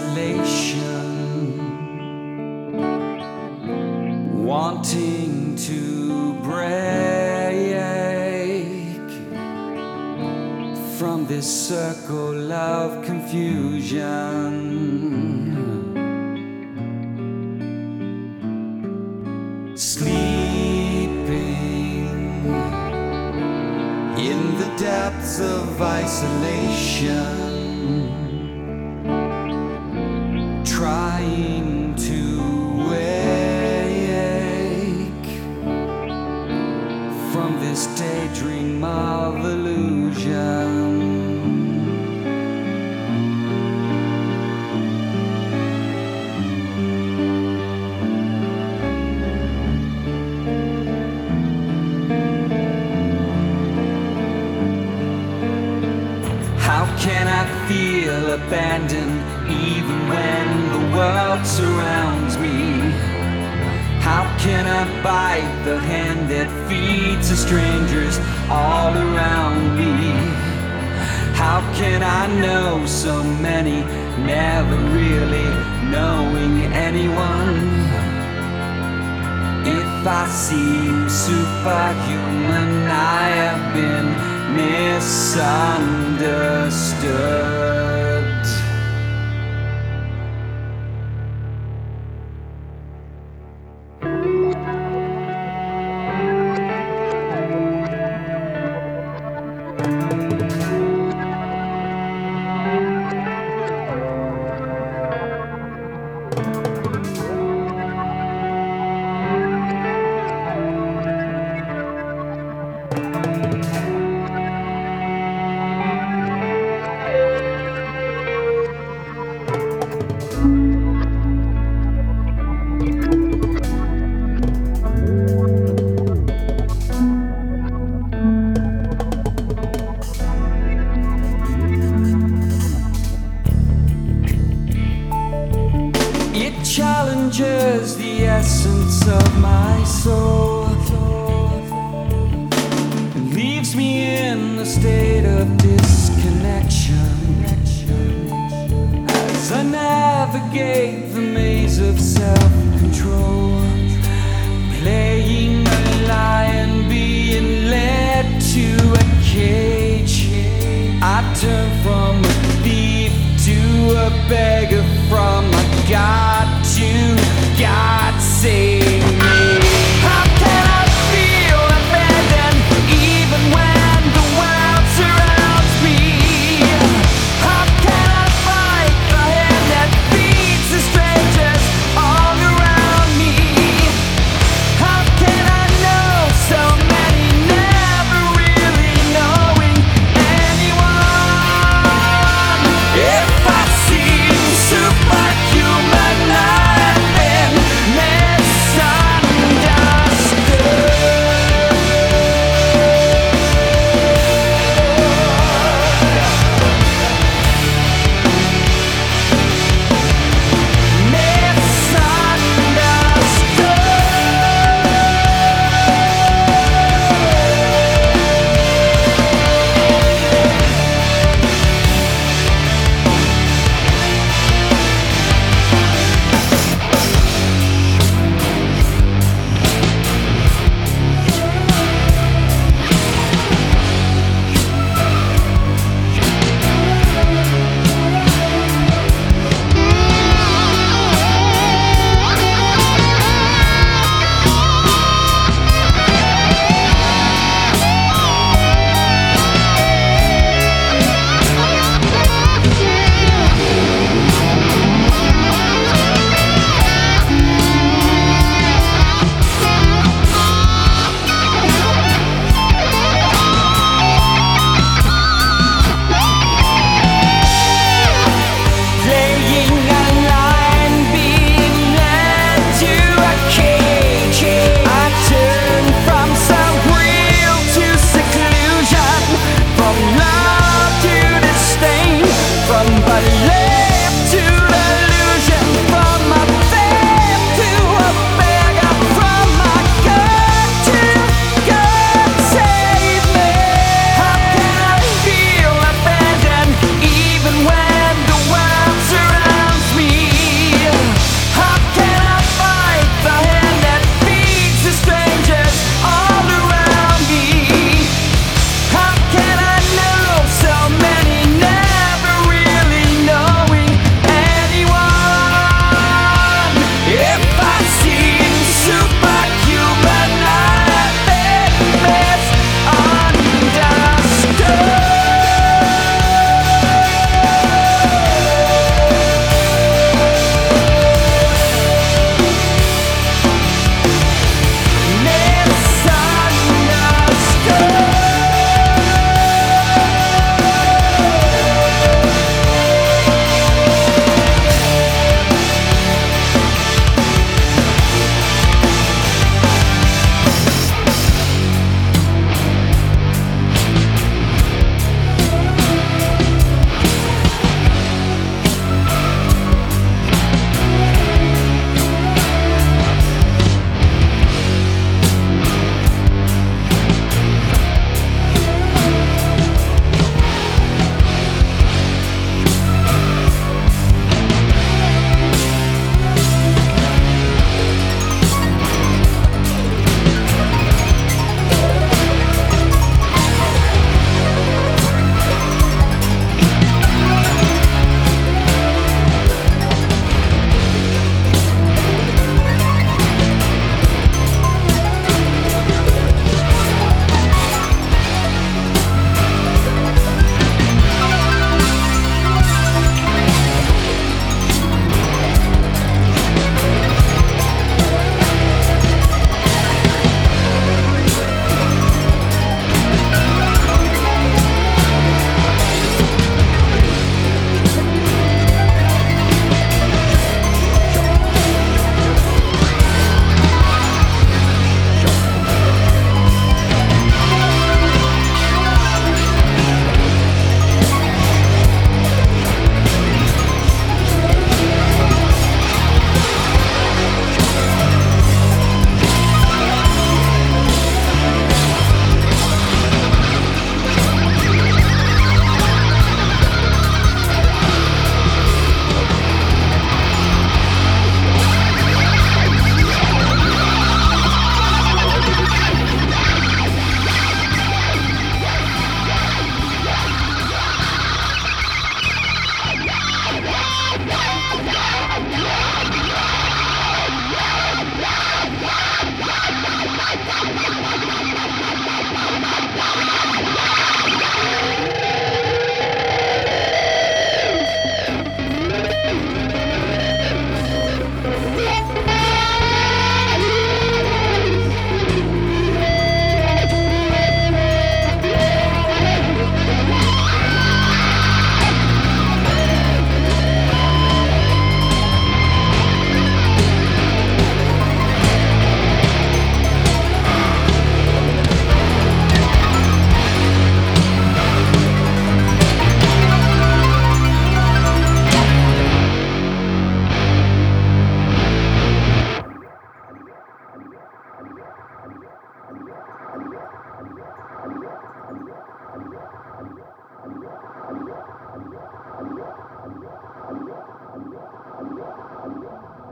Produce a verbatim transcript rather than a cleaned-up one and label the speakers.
Speaker 1: isolation, wanting to break from this circle of confusion. Sleeping in the depths of isolation, trying to wake from this daydream of illusion. How can I feel abandoned even when the world surrounds me? How can I bite the hand that feeds the strangers all around me? How can I know so many, never really knowing anyone? If I seem superhuman, I have been misunderstood. It challenges the essence of my soul and leaves me in a state of disconnection as I navigate the maze of self-control, playing a lion being led to a cage. I turn from a thief to a beggar, from a God to God save me. How can I feel abandoned even when the world surrounds me? How can I fight the hand that feeds the strangers all around me? How can I know so many, never really knowing anyone? If I seem superhuman, I've been But